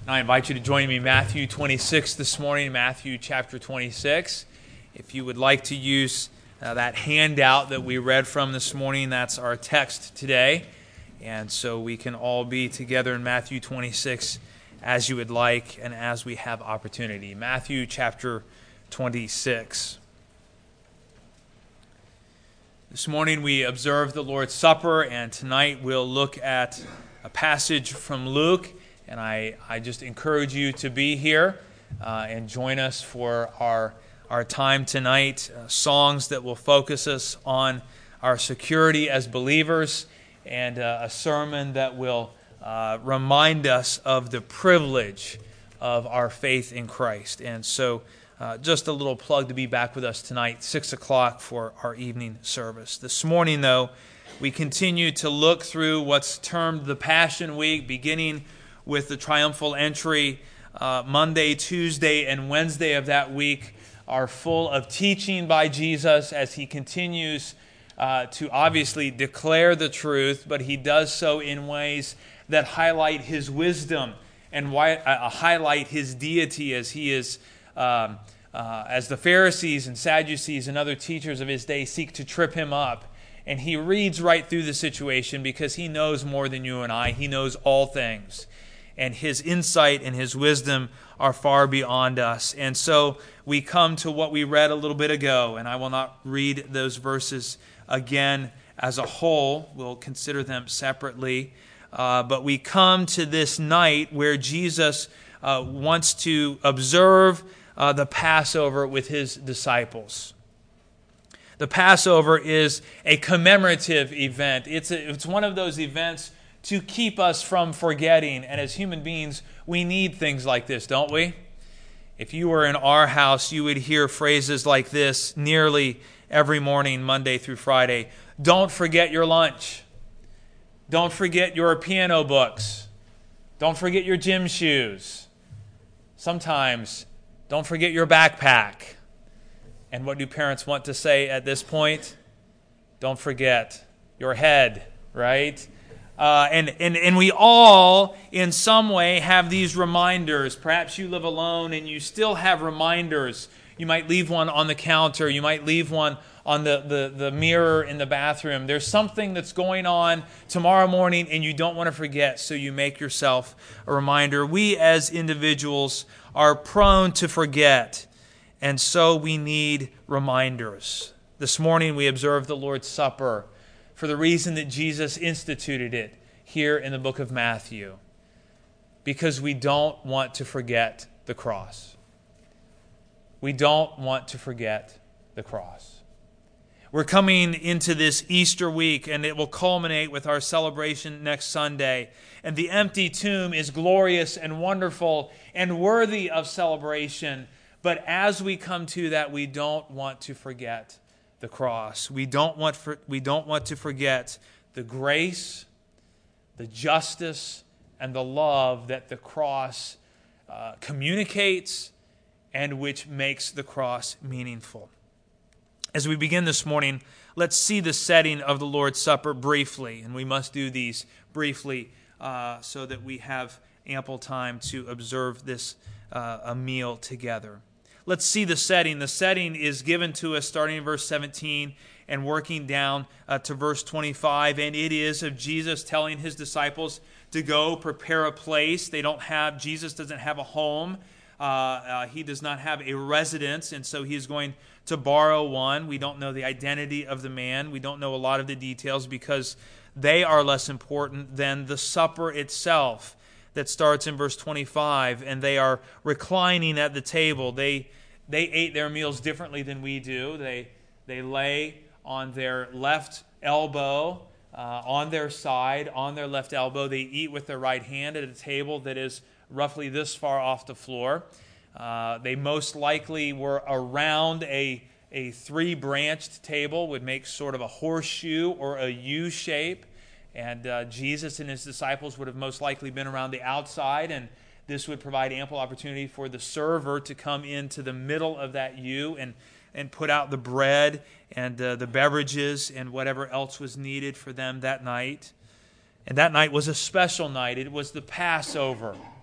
I invite you to join me in Matthew 26 this morning, Matthew chapter 26. If you would like to use that handout that we read from this morning, that's our text today. And so we can all be together in Matthew 26 as you would like and as we have opportunity. Matthew chapter 26. This morning we observed the Lord's Supper, and tonight we'll look at a passage from Luke. And I just encourage you to be here and join us for our time tonight. Songs that will focus us on our security as believers, and a sermon that will remind us of the privilege of our faith in Christ. And so just a little plug to be back with us tonight, 6 o'clock for our evening service. This morning, though, we continue to look through what's termed the Passion Week, beginning with the triumphal entry. Monday, Tuesday, and Wednesday of that week are full of teaching by Jesus as he continues to obviously declare the truth, but he does so in ways that highlight his wisdom and highlight his deity, as he is, as the Pharisees and Sadducees and other teachers of his day seek to trip him up. And he reads right through the situation because he knows more than you and I. He knows all things. And his insight and his wisdom are far beyond us. And so we come to what we read a little bit ago, and I will not read those verses again as a whole. We'll consider them separately. But we come to this night where Jesus wants to observe the Passover with his disciples. The Passover is a commemorative event. It's one of those events to keep us from forgetting. And as human beings, we need things like this, don't we? If you were in our house, you would hear phrases like this nearly every morning, Monday through Friday. Don't forget your lunch. Don't forget your piano books. Don't forget your gym shoes. Sometimes, don't forget your backpack. And what do parents want to say at this point? Don't forget your head, right? And we all, in some way, have these reminders. Perhaps you live alone and you still have reminders. You might leave one on the counter. You might leave one on the mirror in the bathroom. There's something that's going on tomorrow morning and you don't want to forget, so you make yourself a reminder. We as individuals are prone to forget, and so we need reminders. This morning we observed the Lord's Supper for the reason that Jesus instituted it here in the book of Matthew, because we don't want to forget the cross. We don't want to forget the cross. We're coming into this Easter week, and it will culminate with our celebration next Sunday. And the empty tomb is glorious and wonderful and worthy of celebration. But as we come to that, we don't want to forget the cross. We don't want to forget the grace, the justice, and the love that the cross communicates and which makes the cross meaningful. As we begin this morning, let's see the setting of the Lord's Supper briefly, and we must do these briefly so that we have ample time to observe this a meal together. Let's see the setting. The setting is given to us starting in verse 17 and working down to verse 25. And it is of Jesus telling his disciples to go prepare a place. Jesus doesn't have a home. He does not have a residence, and so he's going to borrow one. We don't know the identity of the man. We don't know a lot of the details because they are less important than the supper itself that starts in verse 25, and they are reclining at the table. They ate their meals differently than we do. They lay on their left elbow, on their side, on their left elbow. They eat with their right hand at a table that is roughly this far off the floor. They most likely were around a three-branched table, would make sort of a horseshoe or a U shape. And Jesus and his disciples would have most likely been around the outside, and this would provide ample opportunity for the server to come into the middle of that U and put out the bread and the beverages and whatever else was needed for them that night. And that night was a special night. It was the Passover.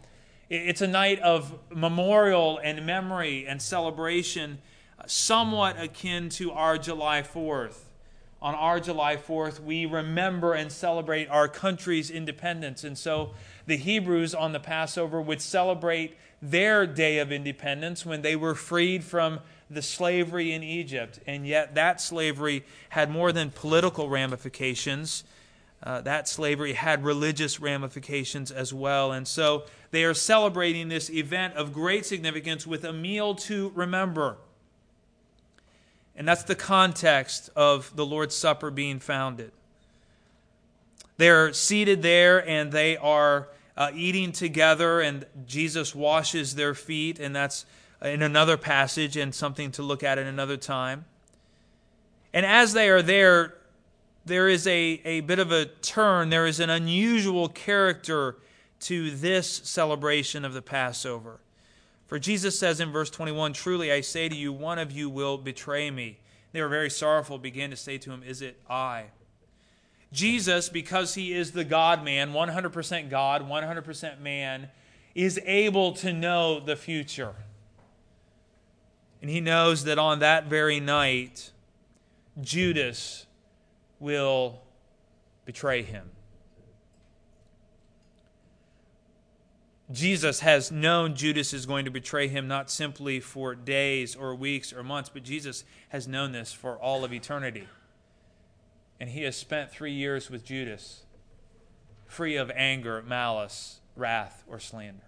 It's a night of memorial and memory and celebration, somewhat akin to our July 4th. On our July 4th, we remember and celebrate our country's independence. And so the Hebrews on the Passover would celebrate their day of independence when they were freed from the slavery in Egypt. And yet that slavery had more than political ramifications. That slavery had religious ramifications as well. And so they are celebrating this event of great significance with a meal to remember. And that's the context of the Lord's Supper being founded. They're seated there and they are eating together, and Jesus washes their feet, and that's in another passage and something to look at another time. And as they are there, there is a bit of a turn. There is an unusual character to this celebration of the Passover. For Jesus says in verse 21, "Truly I say to you, one of you will betray me." They were very sorrowful, began to say to him, "Is it I?" Jesus, because he is the God-man, 100% God, 100% man, is able to know the future. And he knows that on that very night, Judas will betray him. Jesus has known Judas is going to betray him not simply for days or weeks or months, but Jesus has known this for all of eternity. And he has spent 3 years with Judas, free of anger, malice, wrath, or slander.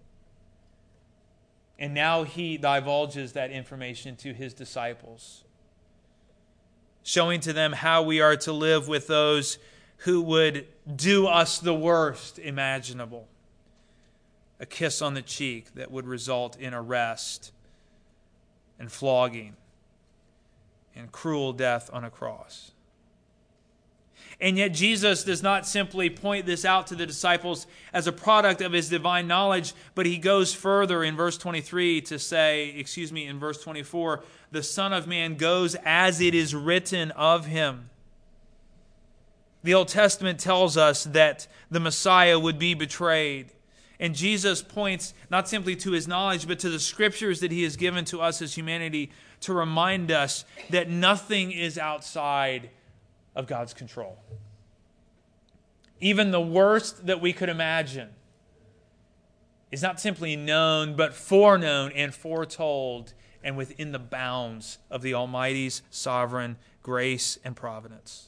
And now he divulges that information to his disciples, showing to them how we are to live with those who would do us the worst imaginable. A kiss on the cheek that would result in arrest and flogging and cruel death on a cross. And yet Jesus does not simply point this out to the disciples as a product of his divine knowledge, but he goes further in verse 23 to say, in verse 24, the Son of Man goes as it is written of him. The Old Testament tells us that the Messiah would be betrayed. And Jesus points not simply to his knowledge, but to the scriptures that he has given to us as humanity to remind us that nothing is outside of God's control. Even the worst that we could imagine is not simply known, but foreknown and foretold and within the bounds of the Almighty's sovereign grace and providence.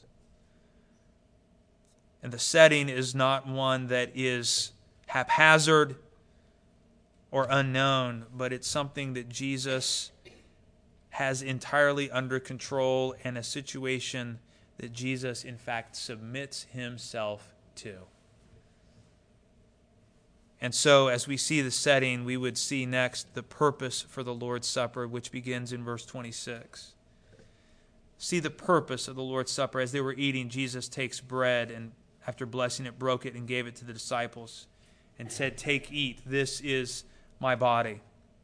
And the setting is not one that is haphazard or unknown, but it's something that Jesus has entirely under control, and a situation that Jesus, in fact, submits himself to. And so, as we see the setting, we would see next the purpose for the Lord's Supper, which begins in verse 26. See the purpose of the Lord's Supper. As they were eating, Jesus takes bread, and after blessing it, broke it and gave it to the disciples and said, "Take, eat, this is my body."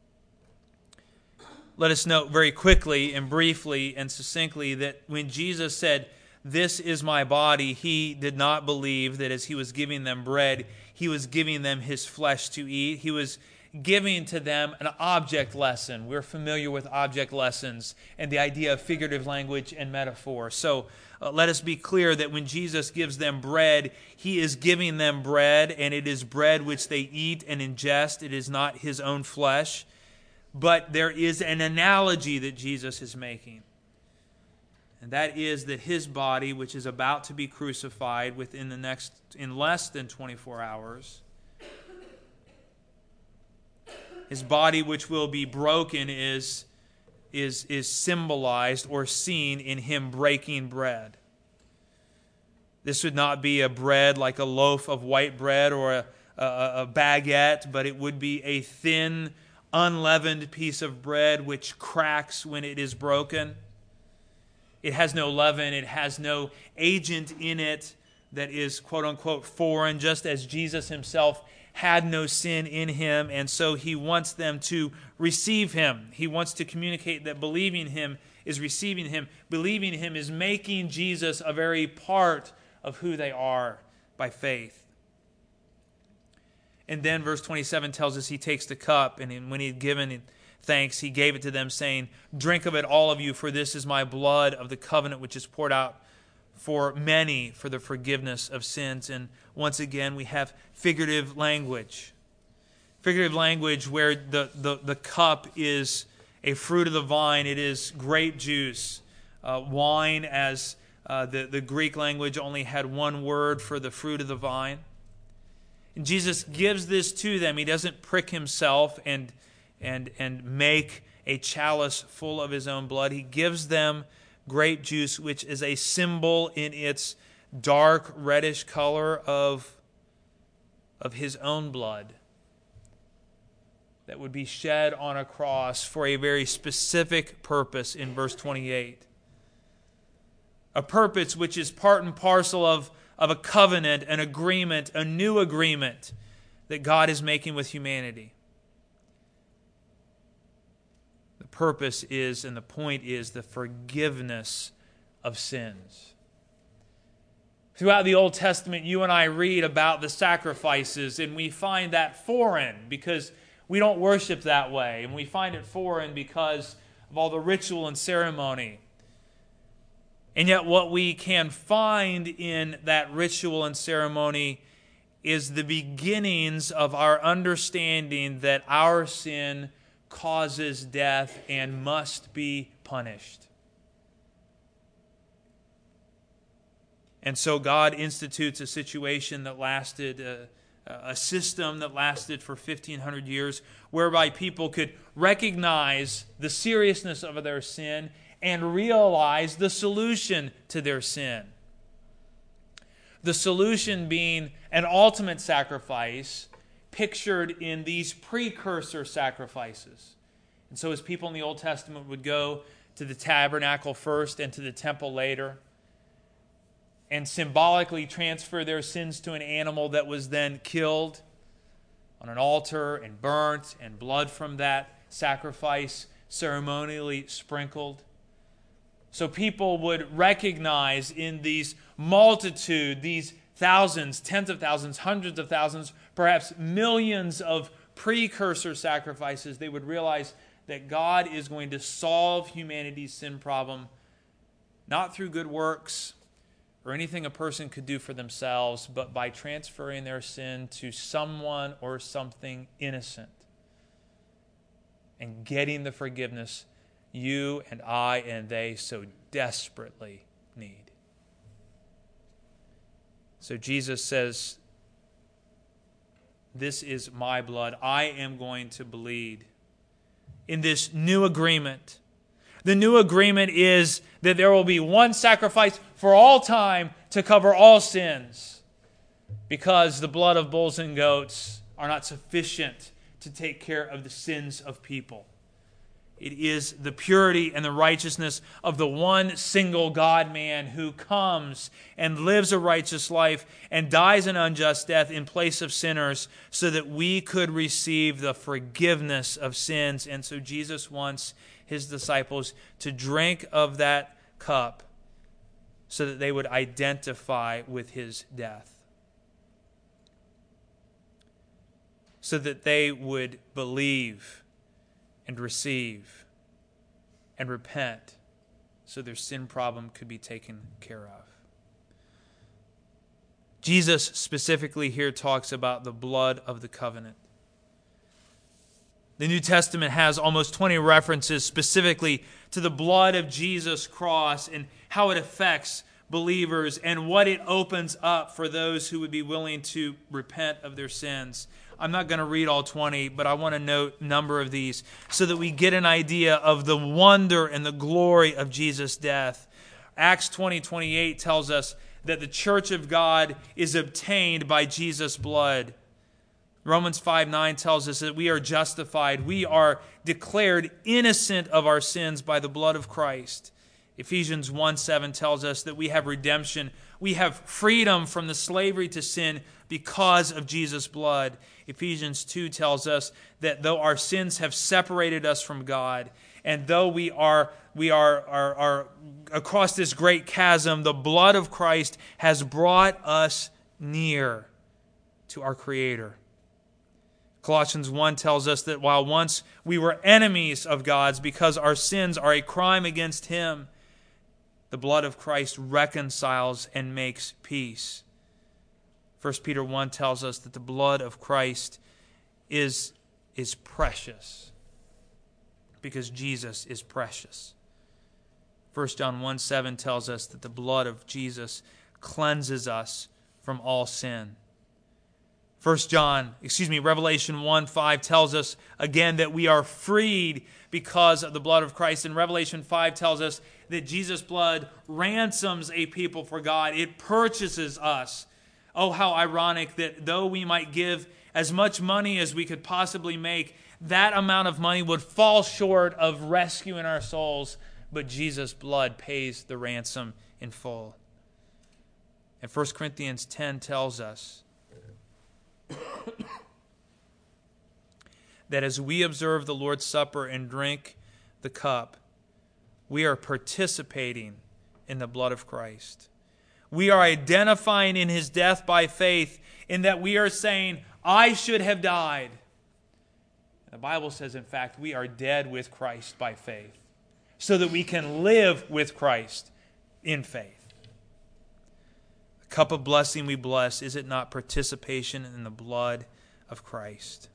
Let us note very quickly and briefly and succinctly that when Jesus said, "This is my body," he did not believe that as he was giving them bread, he was giving them his flesh to eat. He was giving to them an object lesson. We're familiar with object lessons and the idea of figurative language and metaphor. So let us be clear that when Jesus gives them bread, he is giving them bread, and it is bread which they eat and ingest. It is not his own flesh. But there is an analogy that Jesus is making. And that is that his body, which is about to be crucified in less than 24 hours, his body which will be broken is symbolized or seen in him breaking bread. This would not be a bread like a loaf of white bread or a baguette, but it would be a thin, unleavened piece of bread which cracks when it is broken. It has no leaven. It has no agent in it that is quote-unquote foreign, just as Jesus himself had no sin in him, and so he wants them to receive him. He wants to communicate that believing him is receiving him. Believing him is making Jesus a very part of who they are by faith. And then verse 27 tells us he takes the cup, and when he had given thanks, he gave it to them, saying, "Drink of it, all of you, for this is my blood of the covenant, which is poured out for many for the forgiveness of sins." And once again, we have figurative language. Figurative language where the cup is a fruit of the vine. It is grape juice. Wine, as the Greek language only had one word for the fruit of the vine. And Jesus gives this to them. He doesn't prick himself and make a chalice full of his own blood. He gives them grape juice, which is a symbol in its dark reddish color of his own blood that would be shed on a cross for a very specific purpose in verse 28. A purpose which is part and parcel of a covenant, an agreement, a new agreement that God is making with humanity. The purpose is, and the point is, the forgiveness of sins. Throughout the Old Testament, you and I read about the sacrifices, and we find that foreign because we don't worship that way, and we find it foreign because of all the ritual and ceremony. And yet what we can find in that ritual and ceremony is the beginnings of our understanding that our sin causes death and must be punished. And so God institutes a situation that lasted, a system that lasted for 1,500 years, whereby people could recognize the seriousness of their sin and realize the solution to their sin. The solution being an ultimate sacrifice pictured in these precursor sacrifices. And so as people in the Old Testament would go to the tabernacle first and to the temple later, and symbolically transfer their sins to an animal that was then killed on an altar and burnt, and blood from that sacrifice ceremonially sprinkled. So people would recognize in these multitude, these thousands, tens of thousands, hundreds of thousands, perhaps millions of precursor sacrifices, they would realize that God is going to solve humanity's sin problem not through good works or anything a person could do for themselves, but by transferring their sin to someone or something innocent and getting the forgiveness you and I and they so desperately need. So Jesus says, "This is my blood. I am going to bleed in this new agreement." The new agreement is that there will be one sacrifice for all time to cover all sins, because the blood of bulls and goats are not sufficient to take care of the sins of people. It is the purity and the righteousness of the one single God-man who comes and lives a righteous life and dies an unjust death in place of sinners so that we could receive the forgiveness of sins. And so Jesus wants his disciples to drink of that cup so that they would identify with his death, so that they would believe and receive and repent so their sin problem could be taken care of. Jesus specifically here talks about the blood of the covenant. The New Testament has almost 20 references specifically to the blood of Jesus' cross and how it affects believers and what it opens up for those who would be willing to repent of their sins. I'm not going to read all 20, but I want to note a number of these so that we get an idea of the wonder and the glory of Jesus' death. Acts 20:28 tells us that the church of God is obtained by Jesus' blood. Romans 5:9 tells us that we are justified. We are declared innocent of our sins by the blood of Christ. Ephesians 1:7 tells us that we have redemption. We have freedom from the slavery to sin because of Jesus' blood. Ephesians 2 tells us that though our sins have separated us from God, and though we are across this great chasm, the blood of Christ has brought us near to our Creator. Colossians 1 tells us that while once we were enemies of God's because our sins are a crime against Him, the blood of Christ reconciles and makes peace. 1 Peter 1 tells us that the blood of Christ is precious because Jesus is precious. 1 John 1:7 tells us that the blood of Jesus cleanses us from all sin. Revelation 1:5 tells us again that we are freed because of the blood of Christ. And Revelation 5 tells us that Jesus' blood ransoms a people for God. It purchases us. Oh, how ironic that though we might give as much money as we could possibly make, that amount of money would fall short of rescuing our souls, but Jesus' blood pays the ransom in full. And 1 Corinthians 10 tells us that as we observe the Lord's Supper and drink the cup, we are participating in the blood of Christ. We are identifying in His death by faith, in that we are saying, I should have died. The Bible says, in fact, we are dead with Christ by faith, so that we can live with Christ in faith. The cup of blessing we bless, is it not participation in the blood of Christ?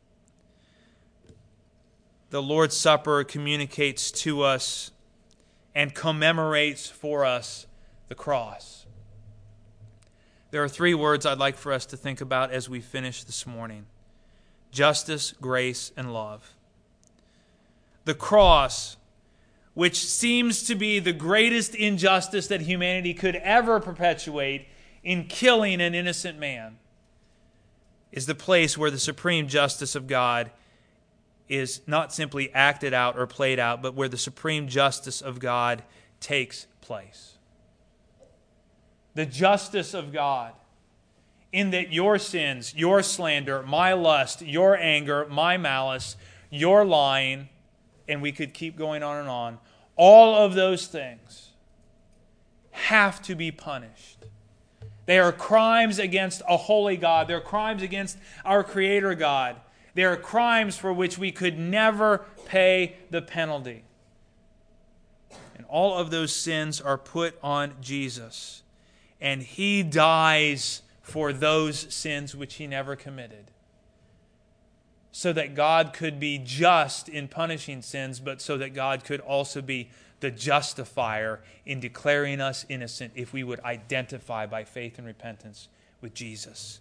The Lord's Supper communicates to us and commemorates for us the cross. There are three words I'd like for us to think about as we finish this morning: justice, grace, and love. The cross, which seems to be the greatest injustice that humanity could ever perpetuate in killing an innocent man, is the place where the supreme justice of God is not simply acted out or played out, but where the supreme justice of God takes place. The justice of God, in that your sins, your slander, my lust, your anger, my malice, your lying, and we could keep going on, all of those things have to be punished. They are crimes against a holy God. They're crimes against our Creator God. They are crimes for which we could never pay the penalty. And all of those sins are put on Jesus. And He dies for those sins which He never committed, so that God could be just in punishing sins, but so that God could also be the justifier in declaring us innocent if we would identify by faith and repentance with Jesus.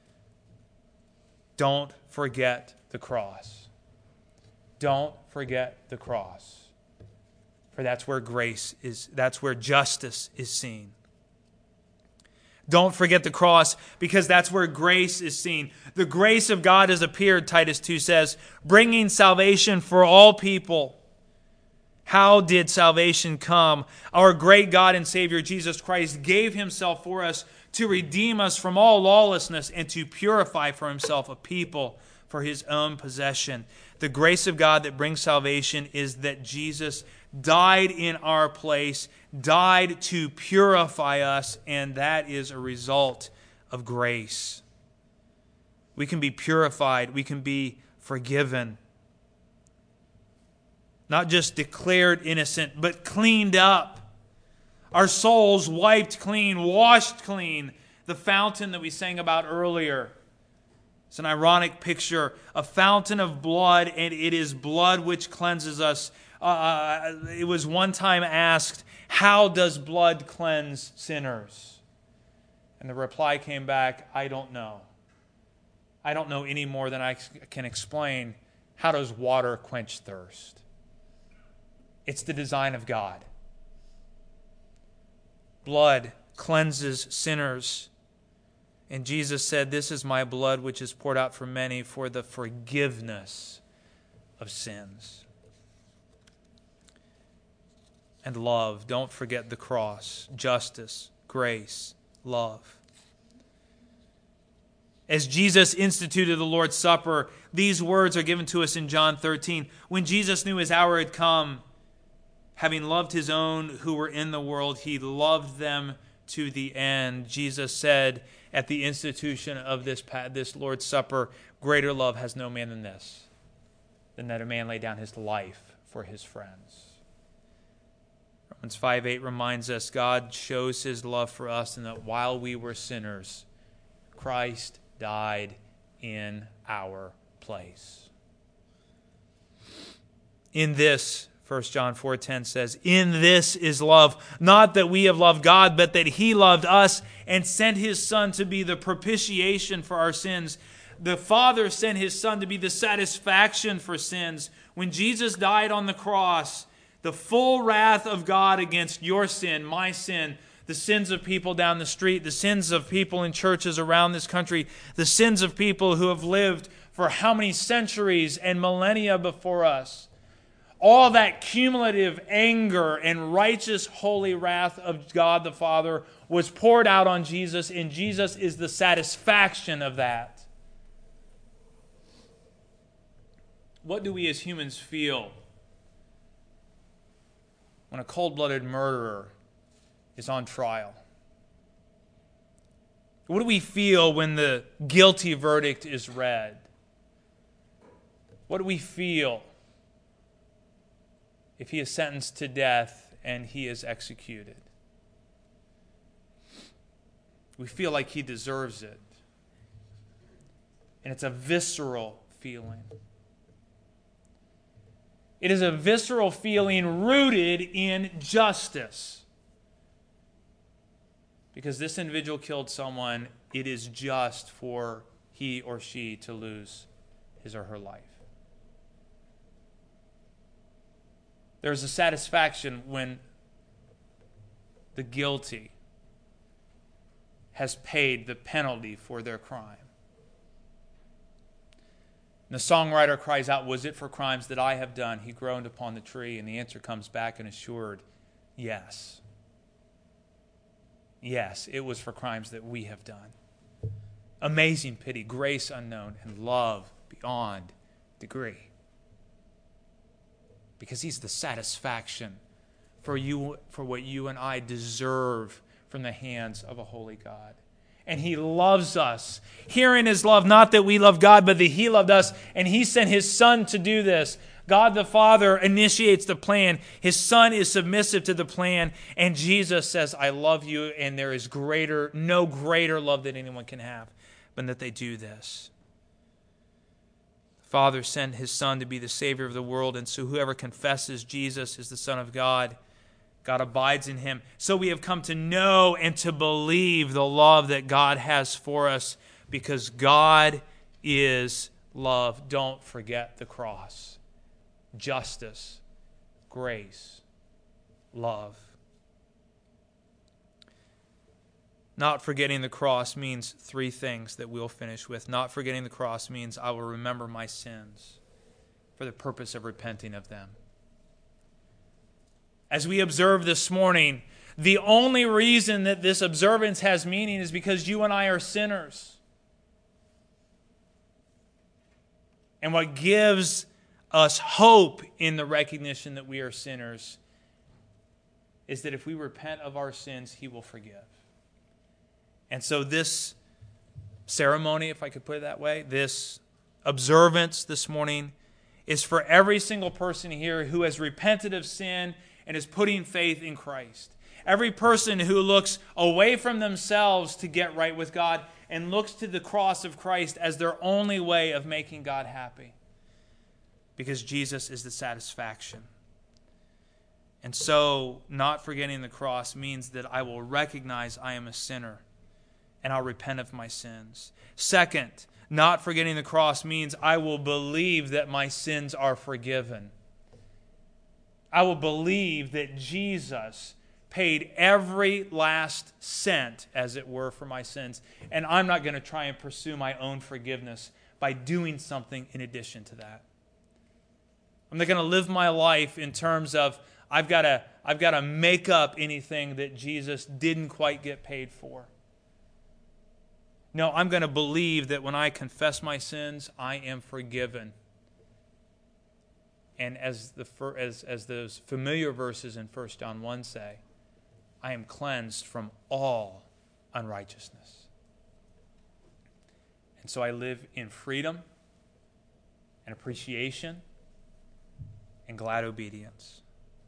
Don't forget the cross. Don't forget the cross. For that's where grace is, that's where justice is seen. Don't forget the cross, because that's where grace is seen. The grace of God has appeared, Titus 2 says, bringing salvation for all people. How did salvation come? Our great God and Savior Jesus Christ gave Himself for us to redeem us from all lawlessness and to purify for Himself a people for His own possession. The grace of God that brings salvation is that Jesus died in our place, died to purify us, and that is a result of grace. We can be purified, we can be forgiven. Not just declared innocent, but cleaned up. Our souls wiped clean, washed clean. The fountain that we sang about earlier. It's an ironic picture, a fountain of blood, and it is blood which cleanses us. It was one time asked, how does blood cleanse sinners? And the reply came back, I don't know. I don't know any more than I can explain. How does water quench thirst? It's the design of God. Blood cleanses sinners. And Jesus said, this is my blood which is poured out for many for the forgiveness of sins. And love. Don't forget the cross. Justice, grace, love. As Jesus instituted the Lord's Supper, these words are given to us in John 13. When Jesus knew His hour had come, having loved His own who were in the world, He loved them to the end. Jesus said at the institution of this Lord's Supper, greater love has no man than this, than that a man lay down his life for his friends. Romans 5:8 reminds us God shows his love for us in that while we were sinners, Christ died in our place. In this, 1 John 4:10 says, in this is love, not that we have loved God, but that he loved us and sent his Son to be the propitiation for our sins. The Father sent his Son to be the satisfaction for sins. When Jesus died on the cross, the full wrath of God against your sin, my sin, the sins of people down the street, the sins of people in churches around this country, the sins of people who have lived for how many centuries and millennia before us. All that cumulative anger and righteous holy wrath of God the Father was poured out on Jesus, and Jesus is the satisfaction of that. What do we as humans feel when a cold-blooded murderer is on trial? What do we feel when the guilty verdict is read? What do we feel if he is sentenced to death and he is executed? We feel like he deserves it. And it's a visceral feeling. It is a visceral feeling rooted in justice. Because this individual killed someone, it is just for he or she to lose his or her life. There's a satisfaction when the guilty has paid the penalty for their crime. And the songwriter cries out, was it for crimes that I have done? He groaned upon the tree, and the answer comes back and assured, yes. Yes, it was for crimes that we have done. Amazing pity, grace unknown, and love beyond degree. Because he's the satisfaction for you, for what you and I deserve from the hands of a holy God. And he loves us. Herein is love, not that we love God, but that he loved us, and he sent his Son to do this. God the Father initiates the plan. His Son is submissive to the plan, and Jesus says, I love you, and there is no greater love that anyone can have than that they do this. The Father sent his Son to be the Savior of the world, and so whoever confesses Jesus is the Son of God, God abides in him. So we have come to know and to believe the love that God has for us, because God is love. Don't forget the cross. Justice, grace, love. Not forgetting the cross means three things that we'll finish with. Not forgetting the cross means I will remember my sins for the purpose of repenting of them. As we observe this morning, the only reason that this observance has meaning is because you and I are sinners. And what gives us hope in the recognition that we are sinners is that if we repent of our sins, he will forgive. And so this ceremony, if I could put it that way, this observance this morning is for every single person here who has repented of sin and is putting faith in Christ. Every person who looks away from themselves to get right with God and looks to the cross of Christ as their only way of making God happy. Because Jesus is the satisfaction. And so, not forgetting the cross means that I will recognize I am a sinner and I'll repent of my sins. Second, not forgetting the cross means I will believe that my sins are forgiven. I will believe that Jesus paid every last cent, as it were, for my sins. And I'm not going to try and pursue my own forgiveness by doing something in addition to that. I'm not going to live my life in terms of I've got to make up anything that Jesus didn't quite get paid for. No, I'm going to believe that when I confess my sins, I am forgiven. And as those familiar verses in 1 John 1 say, I am cleansed from all unrighteousness. And so I live in freedom and appreciation and glad obedience.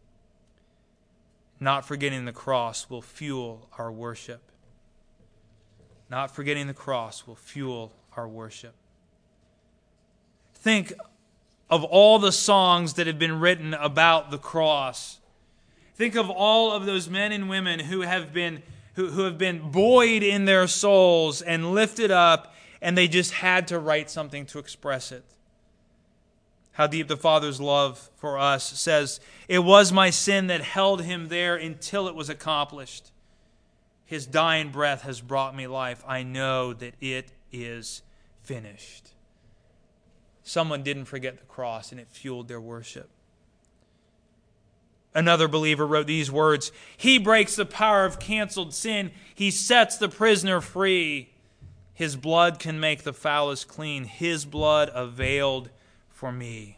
Not forgetting the cross will fuel our worship. Not forgetting the cross will fuel our worship. Think of all the songs that have been written about the cross. Think of all of those men and women who have been buoyed in their souls and lifted up, and they just had to write something to express it. How deep the Father's love for us says, "It was my sin that held him there until it was accomplished. His dying breath has brought me life. I know that it is finished." Someone didn't forget the cross, and it fueled their worship. Another believer wrote these words, "He breaks the power of canceled sin. He sets the prisoner free. His blood can make the foulest clean. His blood availed for me."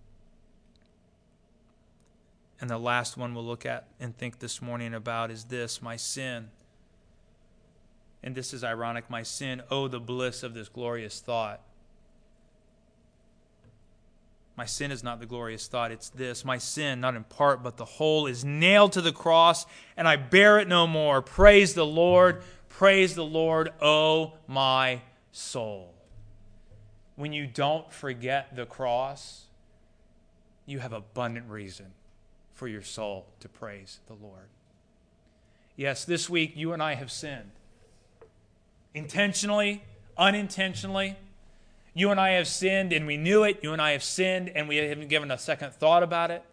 And the last one we'll look at and think this morning about is this: my sin. And this is ironic. My sin, oh, the bliss of this glorious thought. My sin is not the glorious thought, it's this: my sin, not in part but the whole, is nailed to the cross, and I bear it no more. Praise the Lord, oh my soul. When you don't forget the cross, you have abundant reason for your soul to praise the Lord. Yes, this week you and I have sinned. Intentionally, unintentionally. You and I have sinned and we knew it. You and I have sinned and we haven't given a second thought about it.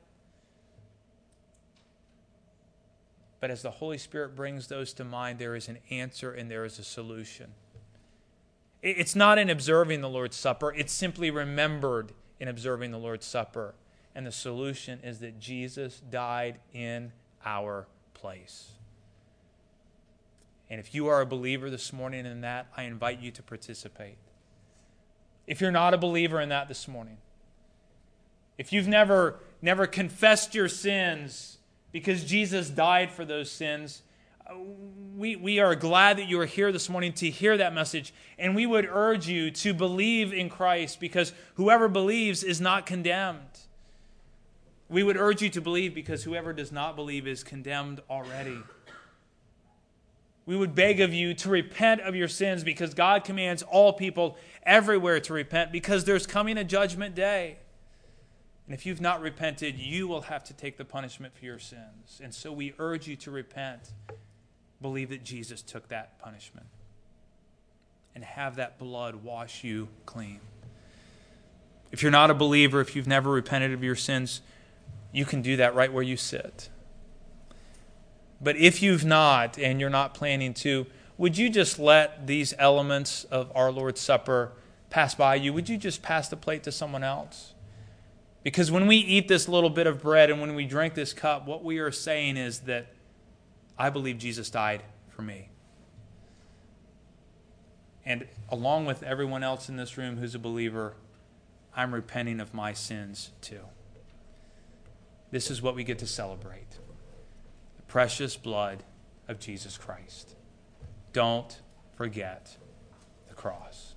But as the Holy Spirit brings those to mind, there is an answer and there is a solution. It's not in observing the Lord's Supper. It's simply remembered in observing the Lord's Supper. And the solution is that Jesus died in our place. And if you are a believer this morning in that, I invite you to participate. If you're not a believer in that this morning, if you've never confessed your sins because Jesus died for those sins, we are glad that you are here this morning to hear that message. And we would urge you to believe in Christ, because whoever believes is not condemned. We would urge you to believe, because whoever does not believe is condemned already. We would beg of you to repent of your sins, because God commands all people everywhere to repent, because there's coming a judgment day. And if you've not repented, you will have to take the punishment for your sins. And so we urge you to repent. Believe that Jesus took that punishment. And have that blood wash you clean. If you're not a believer, if you've never repented of your sins, you can do that right where you sit. But if you've not, and you're not planning to, would you just let these elements of our Lord's Supper pass by you? Would you just pass the plate to someone else? Because when we eat this little bit of bread and when we drink this cup, what we are saying is that I believe Jesus died for me. And along with everyone else in this room who's a believer, I'm repenting of my sins too. This is what we get to celebrate. The precious blood of Jesus Christ. Don't forget the cross.